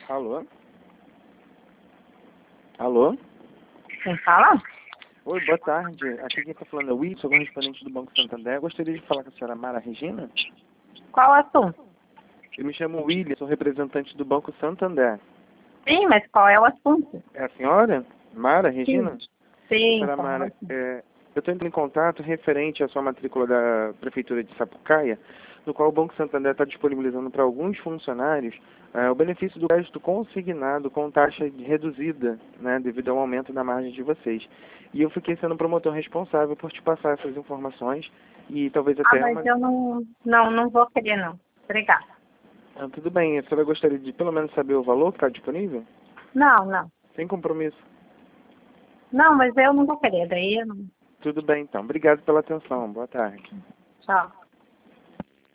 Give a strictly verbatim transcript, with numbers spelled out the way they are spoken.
Alô? Alô? Quem fala? Oi, boa tarde. Aqui quem está falando é o Wilson, correspondente do Banco Santander. Eu gostaria de falar com a senhora Mara Regina. Qual o assunto? Eu me chamo William, sou representante do Banco Santander. Sim, mas qual é o assunto? É a senhora? Mara Regina? Sim, Senhora qual é o Mara, assunto? é, eu estou entrando em contato referente à sua matrícula da Prefeitura de Sapucaia, no qual o Banco Santander está disponibilizando para alguns funcionários é, o benefício do crédito consignado com taxa reduzida, né, devido ao aumento da margem de vocês. E eu fiquei sendo o promotor responsável por te passar essas informações e talvez Ah, até mas uma... eu não, não, não vou querer não. Obrigada. Ah, tudo bem, a senhora gostaria de pelo menos saber o valor que está disponível? Não, não. Sem compromisso. Não, mas eu não vou querer, daí eu não. Tudo bem, então. Obrigado pela atenção. Boa tarde. Tchau.